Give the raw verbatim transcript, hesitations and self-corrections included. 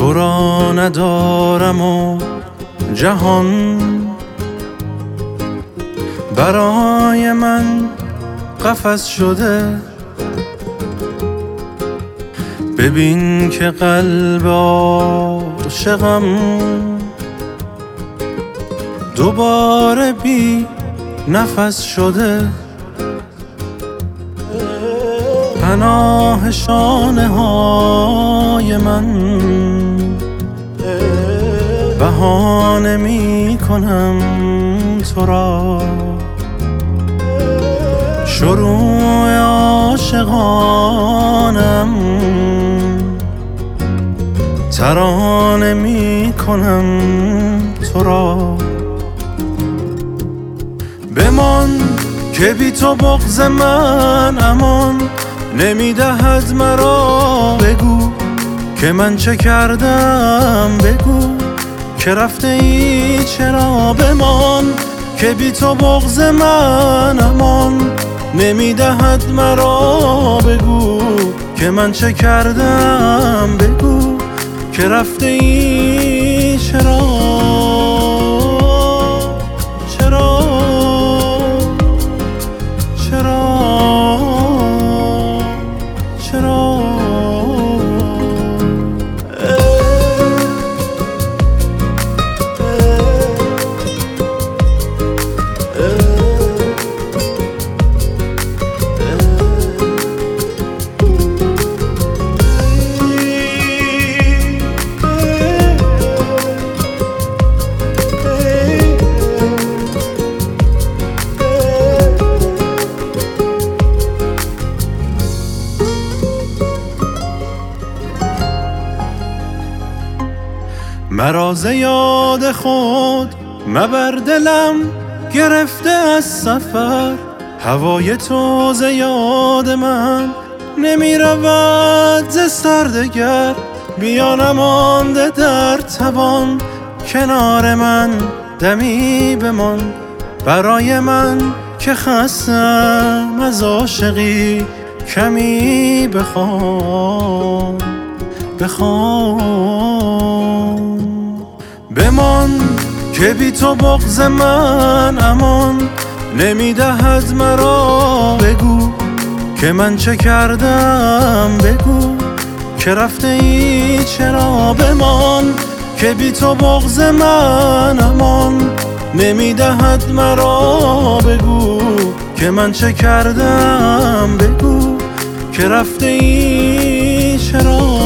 تو را ندارم و جهان برای من قفس شده. ببین که قلب عاشقم دوباره بی نفس شده. پناه شانه های من بهانه می کنم تو را، شروع عاشقانم ترانه می کنم تو را. بمان که بی تو بغض من امان نمیدهد مرا. بگو که من چه کردم، بگو که رفته ای چرا. بمان که بی تو بغض من امان نمیدهد مرا. بگو که من چه کردم، بگو که رفته ای چرا. چرا چرا چرا مرا ز یاد خود مبر دلم گرفته از سفر. هوای تو ز یاد من نمی رود ز سر دگر. بیا نمانده در توان کنار من دمی بمان. برای من که خستم از عاشقی کمی بخوان بخوان. بمان که بی تو بغض من امان نمیدهد مرا. بگو که من چه کردم، بگو که رفته ای چرا. بمان که بی تو بغض من امان نمیدهد مرا. بگو که من چه کردم، بگو که رفته ای چرا.